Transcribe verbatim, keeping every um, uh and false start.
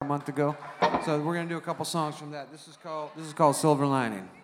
month ago. So we're gonna do a couple songs from that. This is called this is called Silver Lining.